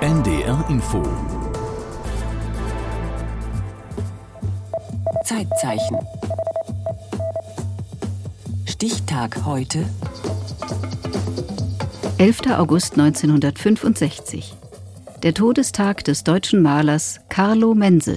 NDR Info. Zeitzeichen. Stichtag heute. 11. August 1965. Der Todestag des deutschen Malers Carlo Mense.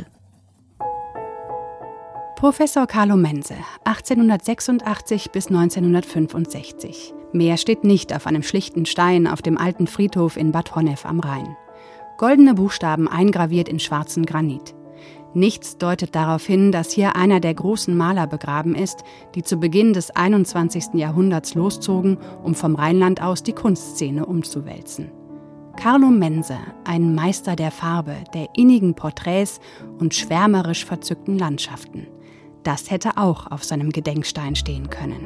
Professor Carlo Mense, 1886 bis 1965. Mehr steht nicht auf einem schlichten Stein auf dem alten Friedhof in Bad Honnef am Rhein. Goldene Buchstaben eingraviert in schwarzen Granit. Nichts deutet darauf hin, dass hier einer der großen Maler begraben ist, die zu Beginn des 21. Jahrhunderts loszogen, um vom Rheinland aus die Kunstszene umzuwälzen. Carlo Mense, ein Meister der Farbe, der innigen Porträts und schwärmerisch verzückten Landschaften. Das hätte auch auf seinem Gedenkstein stehen können.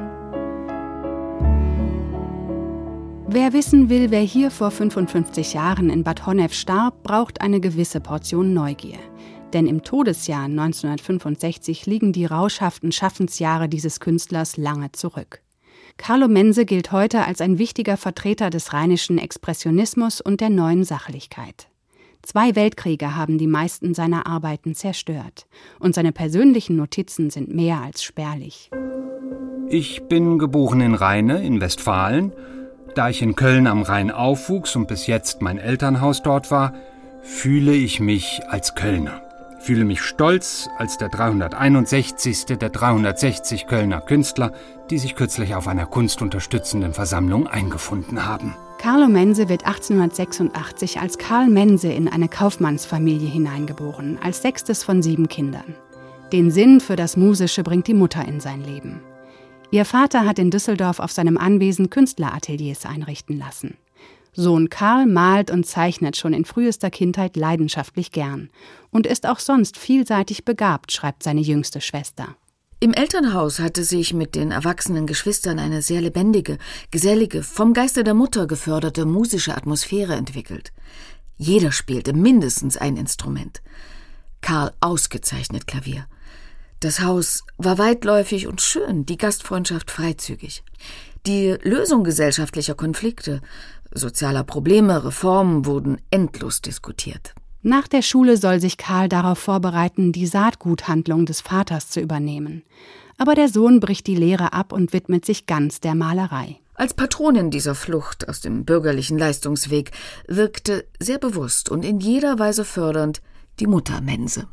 Wer wissen will, wer hier vor 55 Jahren in Bad Honnef starb, braucht eine gewisse Portion Neugier. Denn im Todesjahr 1965 liegen die rauschhaften Schaffensjahre dieses Künstlers lange zurück. Carlo Mense gilt heute als ein wichtiger Vertreter des rheinischen Expressionismus und der neuen Sachlichkeit. 2 Weltkriege haben die meisten seiner Arbeiten zerstört. Und seine persönlichen Notizen sind mehr als spärlich. Ich bin geboren in Rheine in Westfalen. Da ich in Köln am Rhein aufwuchs und bis jetzt mein Elternhaus dort war, fühle ich mich als Kölner. Fühle mich stolz als der 361. der 360 Kölner Künstler, die sich kürzlich auf einer kunstunterstützenden Versammlung eingefunden haben. Carlo Mense wird 1886 als Karl Mense in eine Kaufmannsfamilie hineingeboren, als 6. von 7 Kindern. Den Sinn für das Musische bringt die Mutter in sein Leben. Ihr Vater hat in Düsseldorf auf seinem Anwesen Künstlerateliers einrichten lassen. Sohn Karl malt und zeichnet schon in frühester Kindheit leidenschaftlich gern und ist auch sonst vielseitig begabt, schreibt seine jüngste Schwester. Im Elternhaus hatte sich mit den erwachsenen Geschwistern eine sehr lebendige, gesellige, vom Geiste der Mutter geförderte musische Atmosphäre entwickelt. Jeder spielte mindestens ein Instrument. Karl ausgezeichnet Klavier. Das Haus war weitläufig und schön, die Gastfreundschaft freizügig. Die Lösung gesellschaftlicher Konflikte, sozialer Probleme, Reformen wurden endlos diskutiert. Nach der Schule soll sich Karl darauf vorbereiten, die Saatguthandlung des Vaters zu übernehmen. Aber der Sohn bricht die Lehre ab und widmet sich ganz der Malerei. Als Patronin dieser Flucht aus dem bürgerlichen Leistungsweg wirkte sehr bewusst und in jeder Weise fördernd die Mutter Mense.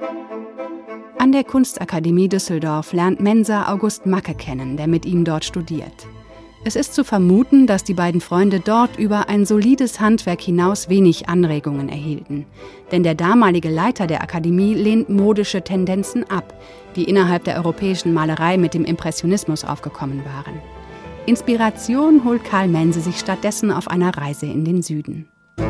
An der Kunstakademie Düsseldorf lernt Mense August Macke kennen, der mit ihm dort studiert. Es ist zu vermuten, dass die beiden Freunde dort über ein solides Handwerk hinaus wenig Anregungen erhielten. Denn der damalige Leiter der Akademie lehnt modische Tendenzen ab, die innerhalb der europäischen Malerei mit dem Impressionismus aufgekommen waren. Inspiration holt Carl Mense sich stattdessen auf einer Reise in den Süden.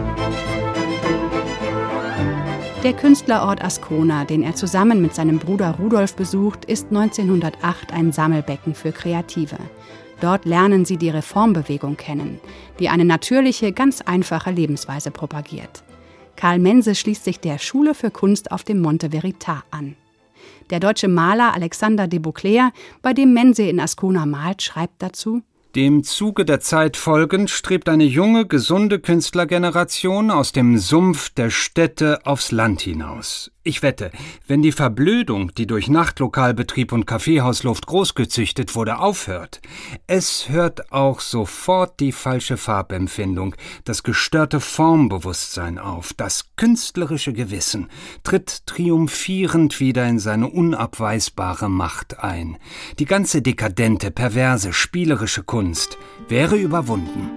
Der Künstlerort Ascona, den er zusammen mit seinem Bruder Rudolf besucht, ist 1908 ein Sammelbecken für Kreative. Dort lernen sie die Reformbewegung kennen, die eine natürliche, ganz einfache Lebensweise propagiert. Carl Mense schließt sich der Schule für Kunst auf dem Monte Veritas an. Der deutsche Maler Alexander de Beauclerc, bei dem Mense in Ascona malt, schreibt dazu: Dem Zuge der Zeit folgend strebt eine junge, gesunde Künstlergeneration aus dem Sumpf der Städte aufs Land hinaus. Ich wette, wenn die Verblödung, die durch Nachtlokalbetrieb und Kaffeehausluft großgezüchtet wurde, aufhört, es hört auch sofort die falsche Farbempfindung, das gestörte Formbewusstsein auf, das künstlerische Gewissen tritt triumphierend wieder in seine unabweisbare Macht ein. Die ganze dekadente, perverse, spielerische Kunst wäre überwunden.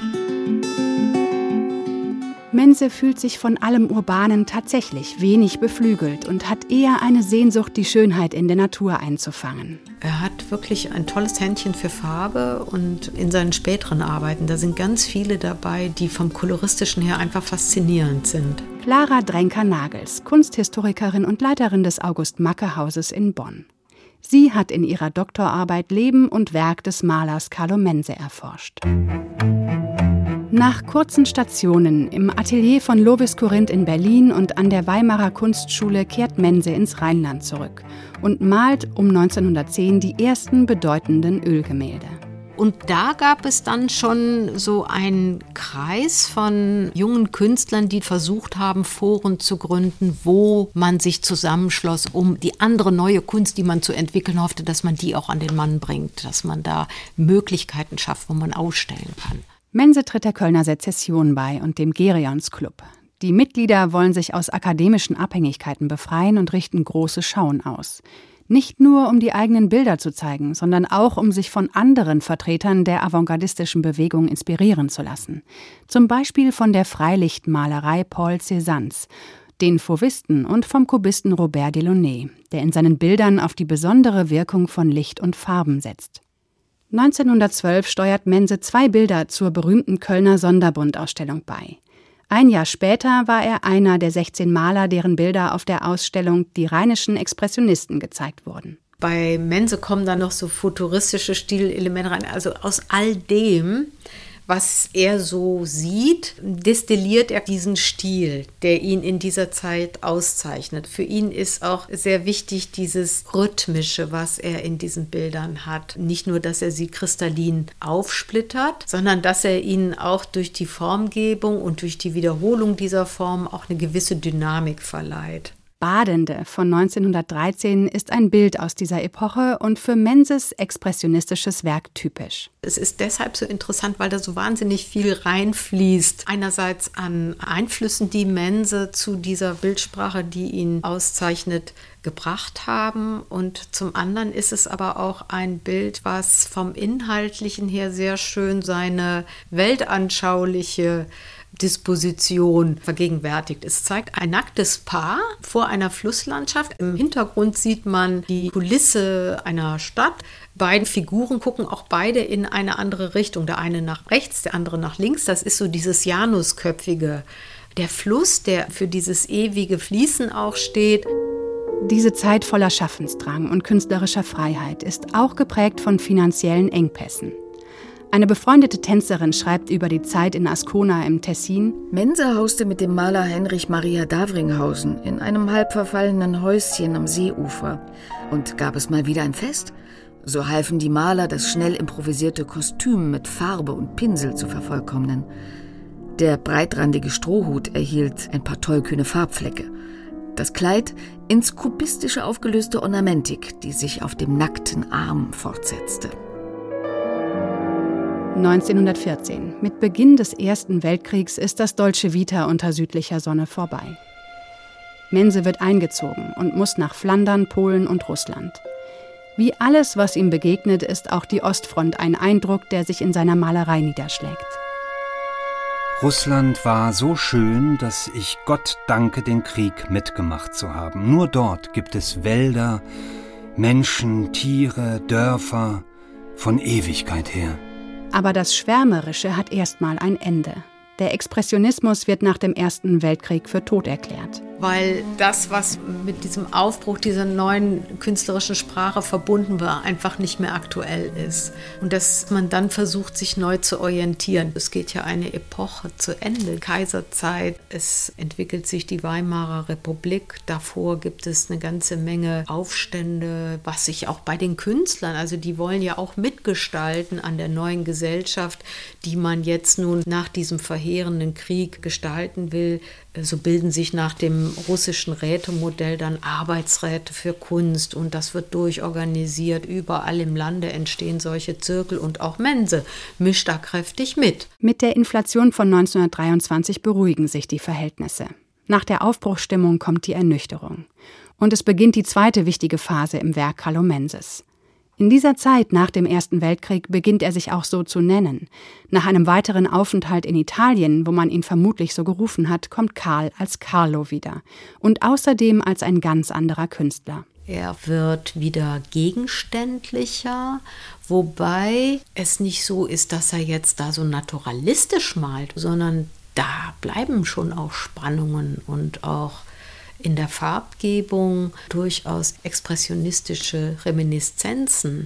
Mense fühlt sich von allem Urbanen tatsächlich wenig beflügelt und hat eher eine Sehnsucht, die Schönheit in der Natur einzufangen. Er hat wirklich ein tolles Händchen für Farbe und in seinen späteren Arbeiten, da sind ganz viele dabei, die vom Koloristischen her einfach faszinierend sind. Clara Drenker-Nagels, Kunsthistorikerin und Leiterin des August-Macke-Hauses in Bonn. Sie hat in ihrer Doktorarbeit Leben und Werk des Malers Carlo Mense erforscht. Nach kurzen Stationen im Atelier von Lovis Corinth in Berlin und an der Weimarer Kunstschule kehrt Mense ins Rheinland zurück und malt um 1910 die ersten bedeutenden Ölgemälde. Und da gab es dann schon so einen Kreis von jungen Künstlern, die versucht haben, Foren zu gründen, wo man sich zusammenschloss, um die andere neue Kunst, die man zu entwickeln hoffte, dass man die auch an den Mann bringt, dass man da Möglichkeiten schafft, wo man ausstellen kann. Mense tritt der Kölner Sezession bei und dem Gereons Club. Die Mitglieder wollen sich aus akademischen Abhängigkeiten befreien und richten große Schauen aus. Nicht nur, um die eigenen Bilder zu zeigen, sondern auch, um sich von anderen Vertretern der avantgardistischen Bewegung inspirieren zu lassen. Zum Beispiel von der Freilichtmalerei Paul Cézannes, den Fauvisten und vom Kubisten Robert Delaunay, der in seinen Bildern auf die besondere Wirkung von Licht und Farben setzt. 1912 steuert Mense 2 Bilder zur berühmten Kölner Sonderbund-Ausstellung bei. Ein Jahr später war er einer der 16 Maler, deren Bilder auf der Ausstellung Die rheinischen Expressionisten gezeigt wurden. Bei Mense kommen dann noch so futuristische Stilelemente rein. Also aus all dem, was er so sieht, destilliert er diesen Stil, der ihn in dieser Zeit auszeichnet. Für ihn ist auch sehr wichtig dieses Rhythmische, was er in diesen Bildern hat. Nicht nur, dass er sie kristallin aufsplittert, sondern dass er ihnen auch durch die Formgebung und durch die Wiederholung dieser Form auch eine gewisse Dynamik verleiht. Badende von 1913 ist ein Bild aus dieser Epoche und für Menses expressionistisches Werk typisch. Es ist deshalb so interessant, weil da so wahnsinnig viel reinfließt. Einerseits an Einflüssen, die Mense zu dieser Bildsprache, die ihn auszeichnet, gebracht haben. Und zum anderen ist es aber auch ein Bild, was vom Inhaltlichen her sehr schön seine weltanschauliche Disposition vergegenwärtigt. Es zeigt ein nacktes Paar vor einer Flusslandschaft. Im Hintergrund sieht man die Kulisse einer Stadt. Beide Figuren gucken auch beide in eine andere Richtung. Der eine nach rechts, der andere nach links. Das ist so dieses Janusköpfige. Der Fluss, der für dieses ewige Fließen auch steht. Diese Zeit voller Schaffensdrang und künstlerischer Freiheit ist auch geprägt von finanziellen Engpässen. Eine befreundete Tänzerin schreibt über die Zeit in Ascona im Tessin: Mense hauste mit dem Maler Heinrich Maria Davringhausen in einem halb verfallenen Häuschen am Seeufer. Und gab es mal wieder ein Fest? So halfen die Maler, das schnell improvisierte Kostüm mit Farbe und Pinsel zu vervollkommnen. Der breitrandige Strohhut erhielt ein paar tollkühne Farbflecke. Das Kleid ins kubistische aufgelöste Ornamentik, die sich auf dem nackten Arm fortsetzte. 1914. Mit Beginn des Ersten Weltkriegs ist das Dolce Vita unter südlicher Sonne vorbei. Mense wird eingezogen und muss nach Flandern, Polen und Russland. Wie alles, was ihm begegnet, ist auch die Ostfront ein Eindruck, der sich in seiner Malerei niederschlägt. Russland war so schön, dass ich Gott danke, den Krieg mitgemacht zu haben. Nur dort gibt es Wälder, Menschen, Tiere, Dörfer, von Ewigkeit her. Aber das Schwärmerische hat erstmal ein Ende. Der Expressionismus wird nach dem Ersten Weltkrieg für tot erklärt. Weil das, was mit diesem Aufbruch dieser neuen künstlerischen Sprache verbunden war, einfach nicht mehr aktuell ist. Und dass man dann versucht, sich neu zu orientieren. Es geht ja eine Epoche zu Ende, Kaiserzeit. Es entwickelt sich die Weimarer Republik. Davor gibt es eine ganze Menge Aufstände, was sich auch bei den Künstlern, also die wollen ja auch mitgestalten an der neuen Gesellschaft, die man jetzt nun nach diesem verheerenden Krieg gestalten will. So bilden sich nach dem russischen Rätemodell dann Arbeitsräte für Kunst und das wird durchorganisiert. Überall im Lande entstehen solche Zirkel und auch Mense mischt da kräftig mit. Mit der Inflation von 1923 beruhigen sich die Verhältnisse. Nach der Aufbruchsstimmung kommt die Ernüchterung. Und es beginnt die zweite wichtige Phase im Werk Carlo Menses. In dieser Zeit nach dem Ersten Weltkrieg beginnt er sich auch so zu nennen. Nach einem weiteren Aufenthalt in Italien, wo man ihn vermutlich so gerufen hat, kommt Karl als Carlo wieder und außerdem als ein ganz anderer Künstler. Er wird wieder gegenständlicher, wobei es nicht so ist, dass er jetzt da so naturalistisch malt, sondern da bleiben schon auch Spannungen und auch in der Farbgebung durchaus expressionistische Reminiszenzen.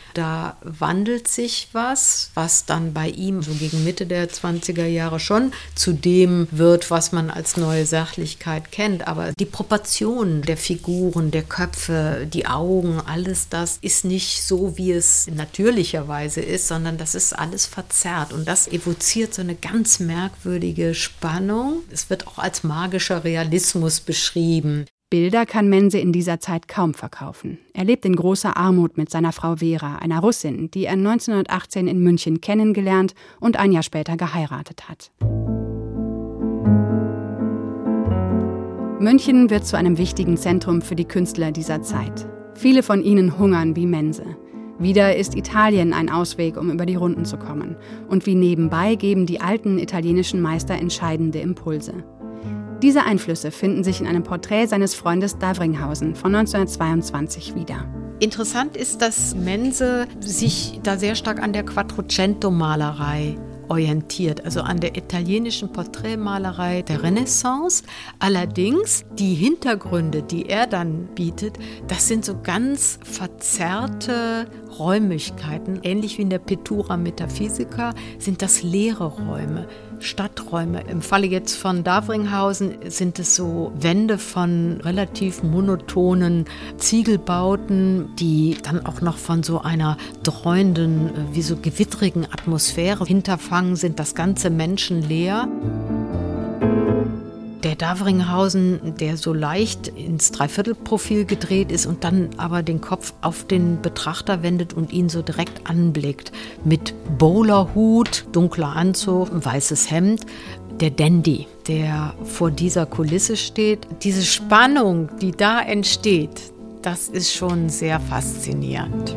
Da wandelt sich was dann bei ihm so gegen Mitte der 20er Jahre schon zu dem wird, was man als neue Sachlichkeit kennt. Aber die Proportionen der Figuren, der Köpfe, die Augen, alles das ist nicht so, wie es natürlicherweise ist, sondern das ist alles verzerrt. Und das evoziert so eine ganz merkwürdige Spannung. Es wird auch als magischer Realismus beschrieben. Bilder kann Mense in dieser Zeit kaum verkaufen. Er lebt in großer Armut mit seiner Frau Vera, einer Russin, die er 1918 in München kennengelernt und ein Jahr später geheiratet hat. München wird zu einem wichtigen Zentrum für die Künstler dieser Zeit. Viele von ihnen hungern wie Mense. Wieder ist Italien ein Ausweg, um über die Runden zu kommen. Und wie nebenbei geben die alten italienischen Meister entscheidende Impulse. Diese Einflüsse finden sich in einem Porträt seines Freundes Davringhausen von 1922 wieder. Interessant ist, dass Mense sich da sehr stark an der Quattrocento-Malerei orientiert, also an der italienischen Porträtmalerei der Renaissance. Allerdings die Hintergründe, die er dann bietet, das sind so ganz verzerrte Räumlichkeiten. Ähnlich wie in der Pittura Metaphysica sind das leere Räume, Stadträume. Im Falle jetzt von Davringhausen sind es so Wände von relativ monotonen Ziegelbauten, die dann auch noch von so einer dreuenden, wie so gewittrigen Atmosphäre hinterfangen sind, das ganze menschenleer. Der Davringhausen, der so leicht ins Dreiviertelprofil gedreht ist und dann aber den Kopf auf den Betrachter wendet und ihn so direkt anblickt. Mit Bowlerhut, dunkler Anzug, weißes Hemd. Der Dandy, der vor dieser Kulisse steht. Diese Spannung, die da entsteht, das ist schon sehr faszinierend.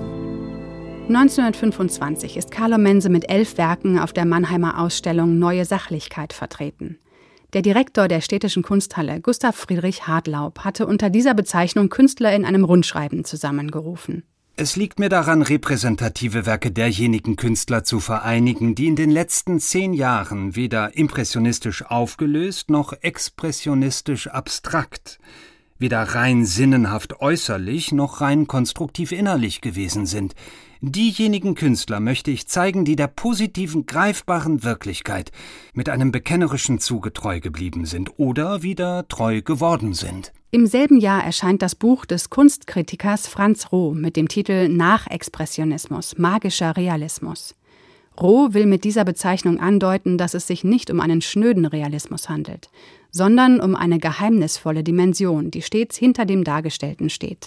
1925 ist Carlo Mense mit 11 Werken auf der Mannheimer Ausstellung Neue Sachlichkeit vertreten. Der Direktor der Städtischen Kunsthalle, Gustav Friedrich Hartlaub, hatte unter dieser Bezeichnung Künstler in einem Rundschreiben zusammengerufen. Es liegt mir daran, repräsentative Werke derjenigen Künstler zu vereinigen, die in den letzten 10 Jahren weder impressionistisch aufgelöst noch expressionistisch abstrakt, weder rein sinnenhaft äußerlich noch rein konstruktiv innerlich gewesen sind. Diejenigen Künstler möchte ich zeigen, die der positiven, greifbaren Wirklichkeit mit einem bekennerischen Zuge treu geblieben sind oder wieder treu geworden sind. Im selben Jahr erscheint das Buch des Kunstkritikers Franz Roh mit dem Titel Nachexpressionismus, magischer Realismus. Roh will mit dieser Bezeichnung andeuten, dass es sich nicht um einen schnöden Realismus handelt, sondern um eine geheimnisvolle Dimension, die stets hinter dem Dargestellten steht.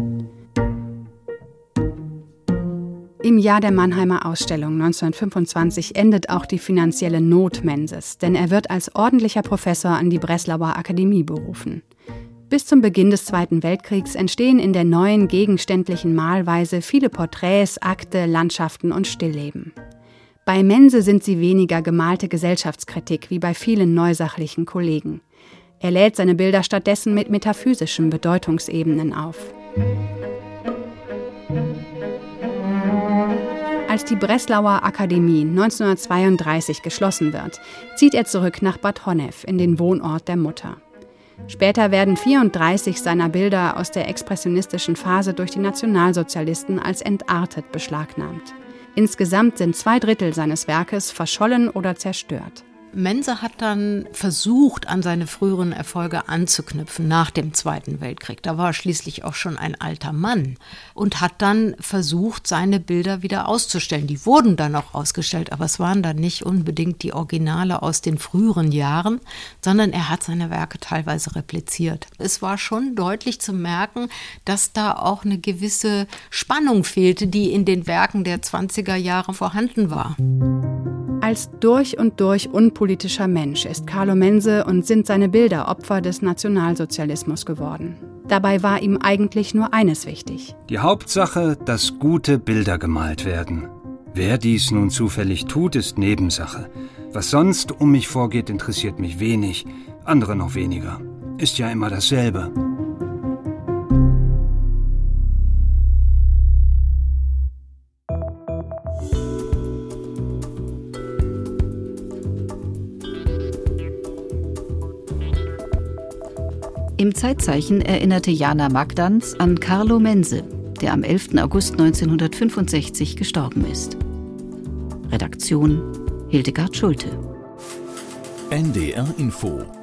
Im Jahr der Mannheimer Ausstellung 1925 endet auch die finanzielle Not Menses, denn er wird als ordentlicher Professor an die Breslauer Akademie berufen. Bis zum Beginn des Zweiten Weltkriegs entstehen in der neuen gegenständlichen Malweise viele Porträts, Akte, Landschaften und Stillleben. Bei Mense sind sie weniger gemalte Gesellschaftskritik wie bei vielen neusachlichen Kollegen. Er lädt seine Bilder stattdessen mit metaphysischen Bedeutungsebenen auf. Als die Breslauer Akademie 1932 geschlossen wird, zieht er zurück nach Bad Honnef in den Wohnort der Mutter. Später werden 34 seiner Bilder aus der expressionistischen Phase durch die Nationalsozialisten als entartet beschlagnahmt. Insgesamt sind 2/3 seines Werkes verschollen oder zerstört. Mense hat dann versucht, an seine früheren Erfolge anzuknüpfen nach dem Zweiten Weltkrieg. Da war er schließlich auch schon ein alter Mann und hat dann versucht, seine Bilder wieder auszustellen. Die wurden dann auch ausgestellt, aber es waren dann nicht unbedingt die Originale aus den früheren Jahren, sondern er hat seine Werke teilweise repliziert. Es war schon deutlich zu merken, dass da auch eine gewisse Spannung fehlte, die in den Werken der 20er Jahre vorhanden war. Als durch und durch unpolitischer Mensch ist Carlo Mense und sind seine Bilder Opfer des Nationalsozialismus geworden. Dabei war ihm eigentlich nur eines wichtig. Die Hauptsache, dass gute Bilder gemalt werden. Wer dies nun zufällig tut, ist Nebensache. Was sonst um mich vorgeht, interessiert mich wenig, andere noch weniger. Ist ja immer dasselbe. Im Zeitzeichen erinnerte Jana Magdans an Carlo Mense. der am 11. August 1965 gestorben ist. Redaktion Hildegard Schulte. NDR Info